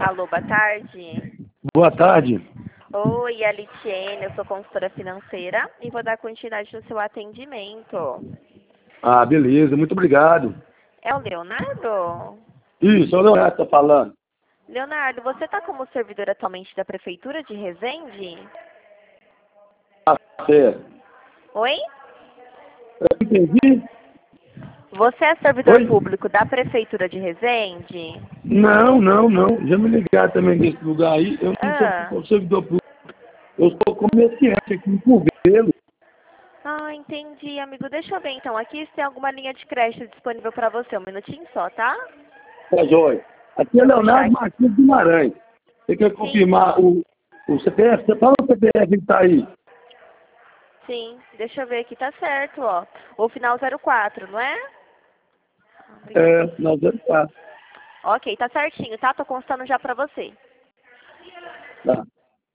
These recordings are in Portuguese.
Alô, boa tarde. Boa tarde. Oi, é a Litiene, eu sou consultora financeira e vou dar continuidade no seu atendimento. Ah, beleza, muito obrigado. É o Leonardo? Isso, é o Leonardo que tá falando. Leonardo, você está como servidor atualmente da Prefeitura de Resende? Ah, certo. Oi? Eu entendi? Você é servidor Oi? público da Prefeitura de Resende? Não, não, não. Já me ligaram também nesse lugar aí. Eu não Ah, sou servidor público. Eu sou comerciante aqui em Curvelo. entendi, amigo. Deixa eu ver então. Aqui se tem alguma linha de crédito disponível para você. Um minutinho só, tá? Tá joia. Aqui é Deixa eu puxar Leonardo aqui. Martins Guimarães. Você quer Sim, confirmar o CPF? Você fala o CPF que tá aí. sim. Deixa eu ver aqui. Tá certo, ó. O final 04, não é? Obrigada. É, nós vamos estar. Ok, tá certinho, tá? Tô constando já pra você. Tá.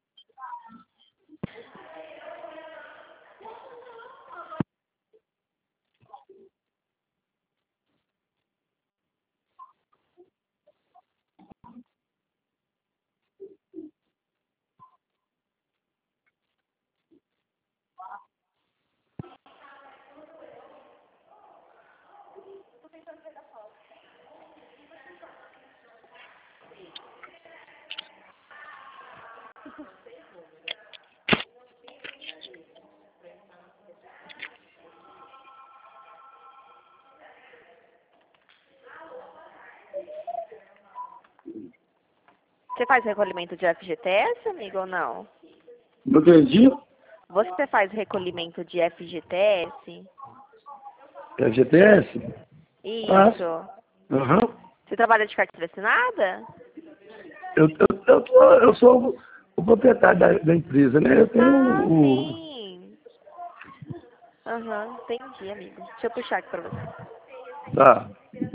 Você faz recolhimento de FGTS, amigo, ou não? Não entendi? Você faz recolhimento de FGTS? É GTS? Faço. Isso. Aham. Você trabalha de carteira assinada? Eu sou o proprietário da empresa, né? Eu tenho Ah, o. sim. Aham, entendi, amigo. Deixa eu puxar aqui pra você. Tá.